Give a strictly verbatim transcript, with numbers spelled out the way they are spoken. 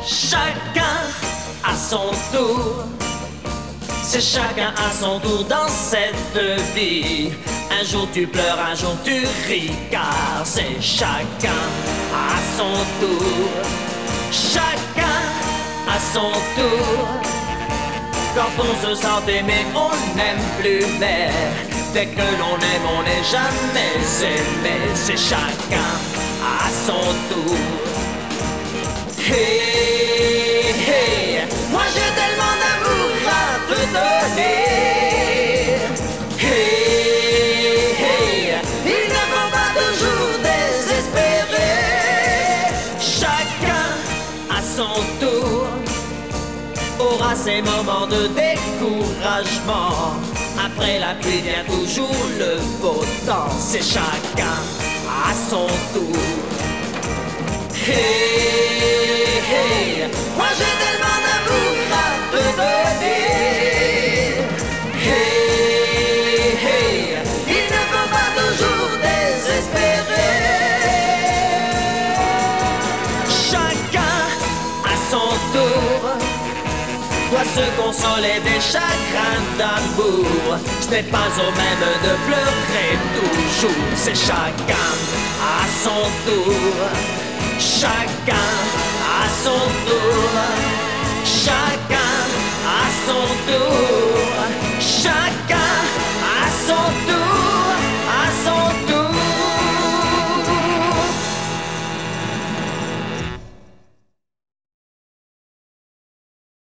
Chacun à son tour, c'est chacun à son tour dans cette vie. Un jour tu pleures, un jour tu ris, car c'est chacun à son tour. Chacun à son tour. Quand on se sent aimé, on n'aime plus, mais dès que l'on aime, on n'est jamais aimé. C'est chacun à son tour. Hey, hey, moi j'ai tellement d'amour à te donner. Hey, hey, il ne faut pas toujours désespérer. Chacun à son tour aura ses moments de découragement. Après la pluie vient toujours le beau temps. C'est chacun à son tour. Hey, hey, moi j'ai tellement d'amour à te donner. Hey, hey, il ne faut pas toujours désespérer. Chacun à son tour doit se consoler des chagrins d'amour. Ce n'est pas au même de pleurer toujours. C'est chacun à son tour. Chacun à son tour. Chacun à son